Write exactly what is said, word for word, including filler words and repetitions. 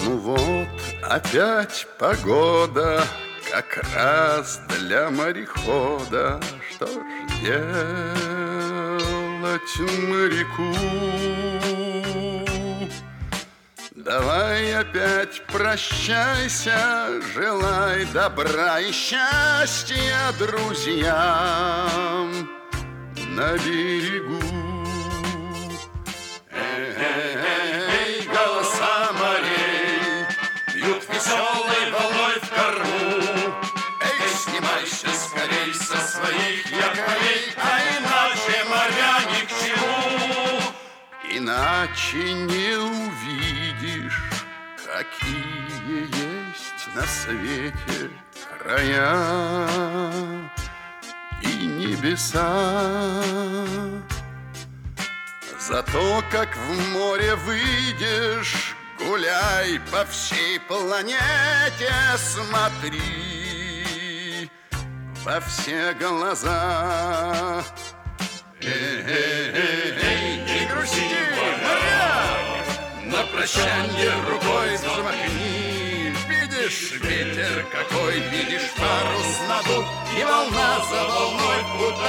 Ну вот, опять погода, как раз для морехода. Что ж делать моряку? Давай опять прощайся, желай добра и счастья друзьям на берегу. Эй, голоса морей бьют веселой волной в корму. Эй, снимайся скорей со своих якорей, а иначе моря ни к чему. Иначе не увидишь, какие есть на свете края и небеса. Зато как в море выйдешь, гуляй по всей планете, смотри во все глаза. Эй, не грусти, моряк, на прощанье рукой взмахни. Видишь ветер какой, видишь парус надут, и волна за волной в